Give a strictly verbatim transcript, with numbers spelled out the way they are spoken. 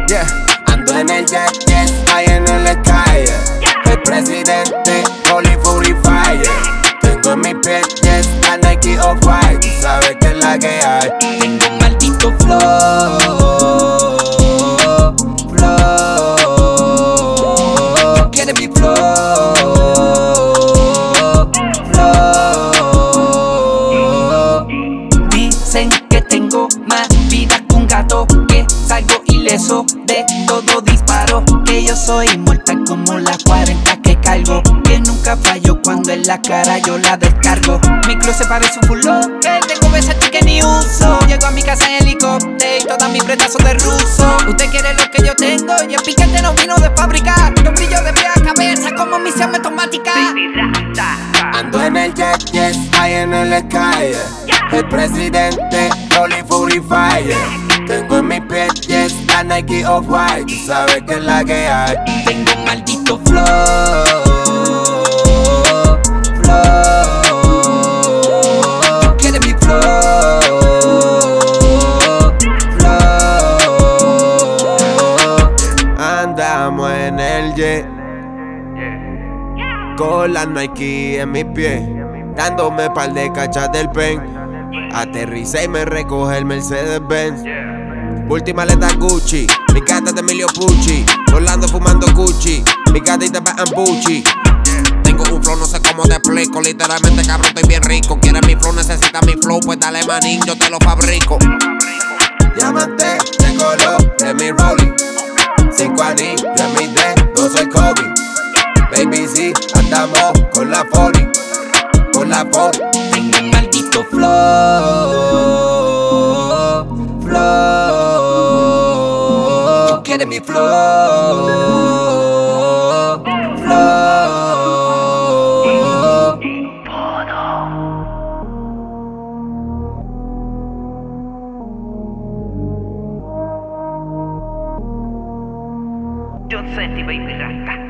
Yeah, ando en el jet, yes, ahí en el sky, yeah. El presidente, Holy Fury Fire. Tengo en mi pie, yes, la Nike Off-White. Tú sabes que es la que hay. Tengo un maldito flow, flow. Tú quieres mi flow, flow. Dicen que tengo más vida que un gato, que salgo ileso de todo disparo, que yo soy inmortal como las cuarenta que cargo, que nunca fallo cuando en la cara yo la descargo. Mi closet parece un full locker, tengo Versace que ni uso. Llego a mi casa en helicóptero y todas mis prendas son de ruso. Usted quiere lo que yo tengo y el piquete no vino de fábrica. Los brillos de pie a cabeza como misión automática. Ando en el jet, yes, ahí en el sky, yeah. El presidente, Holy Fury Fire. Tengo en mi pie, yes, la Nike Off-White. Tú sabes que es la que hay. Tengo un maldito flow, flow. Tú quieres mi flow, flow. Andamos en el jet, con la Nike en mis pies, dándome par de cachas del pen. Aterricé y me recoge el Mercedes-Benz. Última maleta Gucci, mi gata de Emilio Pucci. Volando fumando Gucci, mi gatita va en Pucci. Tengo un flow, no sé cómo te explico. Literalmente cabrón, estoy bien rico. Quieres mi flow, necesitas mi flow, pues dale manín, yo te lo fabrico. Diamante de color de mi rolling, cinco anillos en mi dedo, soy Kobe. Baby, sí, andamos con la forty, con la forty. Tengo un maldito flow, flow. Tú quieres mi flow, flow. John Senti, baby, rasta.